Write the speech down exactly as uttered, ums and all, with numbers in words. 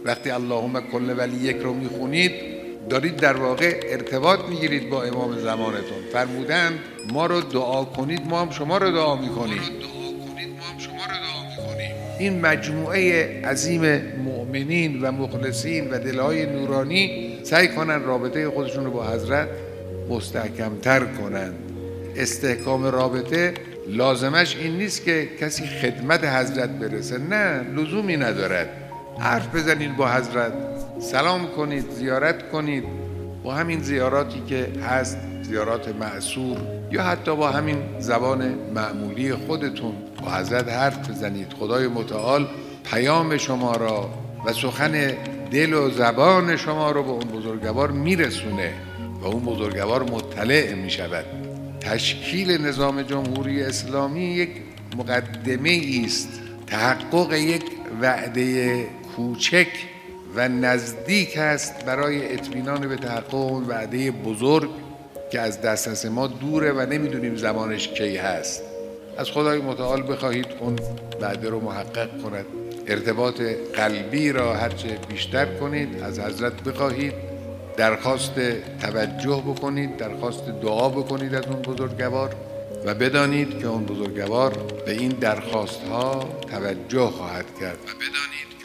وقتی اللهم کل ولیک رو میخونید دارید در واقع ارتباط میگیرید با امام زمانتون. فرمودند ما رو دعا کنید ما هم شما رو دعا میکنیم. این مجموعه عظیم مؤمنین و مخلصین و دلهای نورانی سعی کنن رابطه خودشون رو با حضرت مستحکمتر کنن. استحکام رابطه لازمش این نیست که کسی خدمت حضرت برسه، نه، لزومی ندارد. حرف بزنید با حضرت، سلام کنید، زیارت کنید، با همین زیاراتی که هست، زیارات معصور، یا حتی با همین زبان معمولی خودتون با حضرت حرف بزنید. خدای متعال پیام شما را و سخن دل و زبان شما رو به اون بزرگوار میرسونه و اون بزرگوار مطلع میشود. تشکیل نظام جمهوری اسلامی یک مقدمه است، تحقق یک وعده کوچک و نزدیک است برای اطمینان به تحقق اون وعده بزرگ که از دسترس ما دوره و نمیدونیم زمانش کی هست. از خدای متعال بخواهید اون وعده رو محقق کند. ارتباط قلبی را هرچه بیشتر کنید، از حضرت بخواهید، درخواست توجه بکنید، درخواست دعا بکنید از اون بزرگوار و بدانید که اون بزرگوار به این درخواست ها توجه خواهد کرد و بدانید